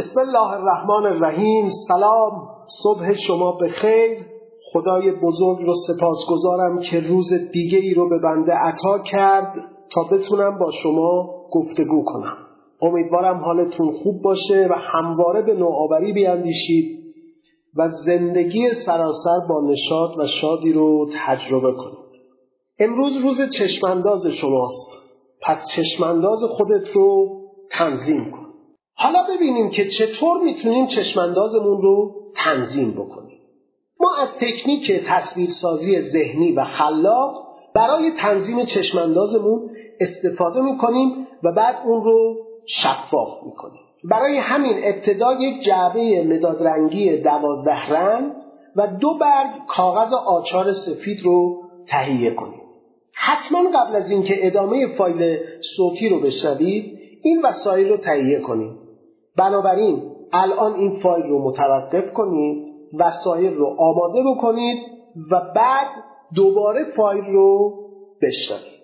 بسم الله الرحمن الرحیم. سلام، صبح شما بخیر. خدای بزرگ رو سپاسگزارم که روز دیگه ای رو به بنده عطا کرد تا بتونم با شما گفتگو کنم. امیدوارم حالتون خوب باشه و همواره به نوآوری بیاندیشید و زندگی سراسر با نشاط و شادی رو تجربه کنید. امروز روز چشمانداز شماست، پس چشمانداز خودت رو تنظیم کن. حالا ببینیم که چطور میتونیم چشماندازمون رو تنظیم بکنیم. ما از تکنیک تصویرسازی ذهنی و خلاق برای تنظیم چشماندازمون استفاده میکنیم و بعد اون رو شفاف میکنیم. برای همین ابتدا یک جعبه مداد رنگی 12 رنگ و 2 برگ کاغذ آچار سفید رو تهیه کنید. حتما قبل از اینکه ادامه فایل صوتی رو بشنوید این وسایل رو تهیه کنید. بنابراین الان این فایل رو متوقف کنید، وسایل رو آماده بکنید و بعد دوباره فایل رو بشنوید.